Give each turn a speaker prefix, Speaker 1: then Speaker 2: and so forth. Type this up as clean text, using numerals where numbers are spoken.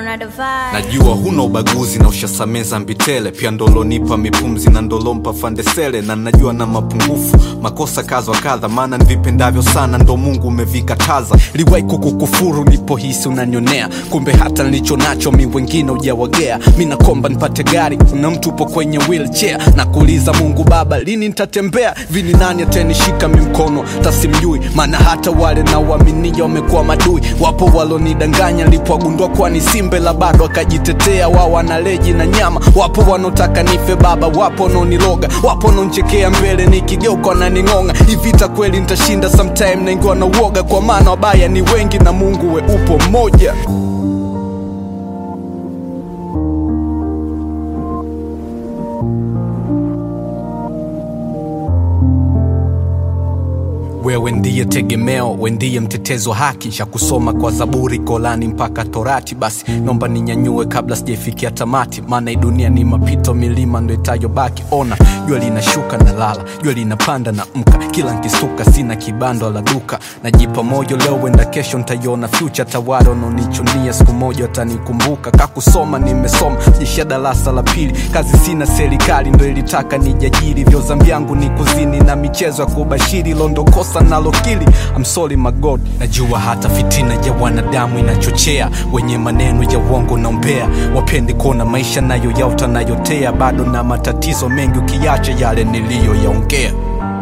Speaker 1: Najua huna ubaguzi na ushasameza mbitele, pia ndolonipa mipumzi na ndolompa fandesele. Na najua na mapungufu, makosa kazo kadha, maana nivipendavyo sana ndo Mungu umevikataza. Liwai kukufuru nipohisi unanionea, kumbe hata nilicho nacho mi wengine hujawagea. Mina komba nipate gari, una mtu upo kwenye wheelchair, na kuuliza Mungu Baba lini nitatembea. Vini nani atanishika mi mkono tasimjui, maana hata wale na uaminia wamekuwa madui. Wapo walonidanganya nilipogundua kwa ni simbe la bado akajitetea, wao wanaleji na nyama. Wapo wanotaka nife baba, wapo wanoniloga, wapo wanonchekea mbele nikigeuka na ningonga. Hivi vita kweli nitashinda sometime, na ingiwa na uoga, kwa maana wabaya ni wengi na Mungu we upo mmoja. Wewe ndiye tegemeo, we ndiye mtetezo haki. Nisha kusoma kwa Zaburi, Kolani mpaka Torati. Basi nomba ninyanyue kabla sijafikia tamati, maana hii dunia ni mapito, milima ndo itayobaki. Ona jua linashuka na lala, jua linapanda na mka, kila nkisuka sina kibando la duka. Najipa moyo leo wenda kesho nitaiona future. Tawaro no nichunia siku moja watanikumbuka. Kakusoma nimesoma, jisha darasa la pili, kazi sina serikali ndo ilitaka nijajiri. Vyo zambi yangu ni kuzini na michezo ya kubashiri, londo kosa nalokili. I'm sorry my God. Najua hata fitina ya wanadamu inachochea, wenye maneno ya uongo na umbea, wapende kuona maisha nayo yauta nayotea. Bado na matatizo mengi ukiacha yale niliyo yaongea.